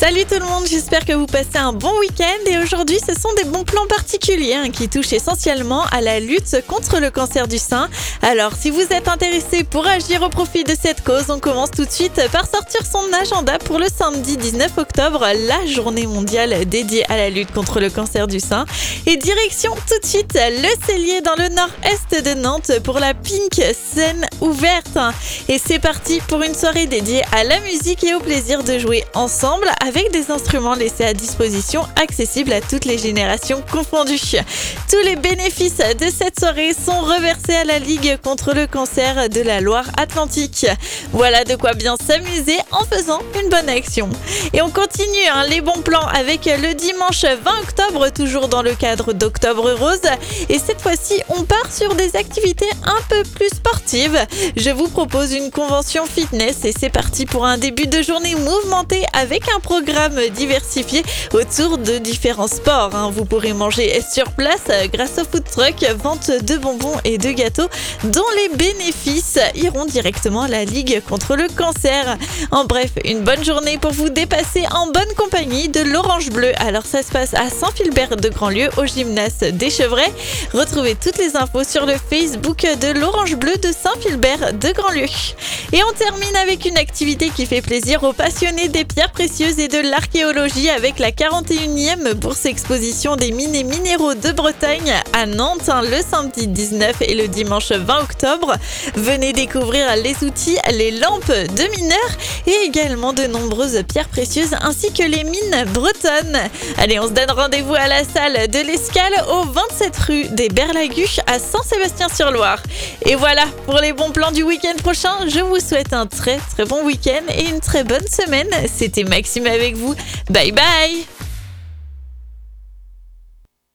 Salut tout le monde, j'espère que vous passez un bon week-end et aujourd'hui ce sont des bons plans particuliers qui touchent essentiellement à la lutte contre le cancer du sein. Alors si vous êtes intéressé pour agir au profit de cette cause, on commence tout de suite par sortir son agenda pour le samedi 19 octobre, la journée mondiale dédiée à la lutte contre le cancer du sein. Et direction tout de suite le Cellier dans le nord-est de Nantes pour la Pink scène ouverte. Et c'est parti pour une soirée dédiée à la musique et au plaisir de jouer ensemble avec des instruments laissés à disposition accessibles à toutes les générations confondues. Tous les bénéfices de cette soirée sont reversés à la Ligue contre le cancer de la Loire-Atlantique. Voilà de quoi bien s'amuser en faisant une bonne action. Et on continue les bons plans avec le dimanche 20 octobre, toujours dans le cadre d'Octobre Rose. Et cette fois-ci, on part sur des activités un peu plus sportives. Je vous propose une convention fitness et c'est parti pour un début de journée mouvementé avec un programme diversifié autour de différents sports. Vous pourrez manger sur place grâce au food truck, vente de bonbons et de gâteaux dont les bénéfices iront directement à la Ligue contre le cancer. En bref, une bonne journée pour vous dépasser en bonne compagnie de l'Orange Bleu. Alors ça se passe à Saint-Philbert de Grandlieu au gymnase des Chevrets. Retrouvez toutes les infos sur le Facebook de l'Orange Bleu de Saint-Philbert de Grandlieu. Et on termine avec une activité qui fait plaisir aux passionnés des pierres précieuses et de l'archéologie avec la 41e bourse exposition des mines et minéraux de Bretagne à Nantes le samedi 19 et le dimanche 20 octobre. Venez découvrir les outils, les lampes de mineurs et également de nombreuses pierres précieuses ainsi que les mines bretonnes. Allez, on se donne rendez-vous à la salle de l'Escale au 27 rue des Berlagues à Saint-Sébastien-sur-Loire. Et voilà pour les bons plans du week-end prochain. Je vous souhaite un très très bon week-end et une très bonne semaine. C'était Maxime avec vous. Bye bye.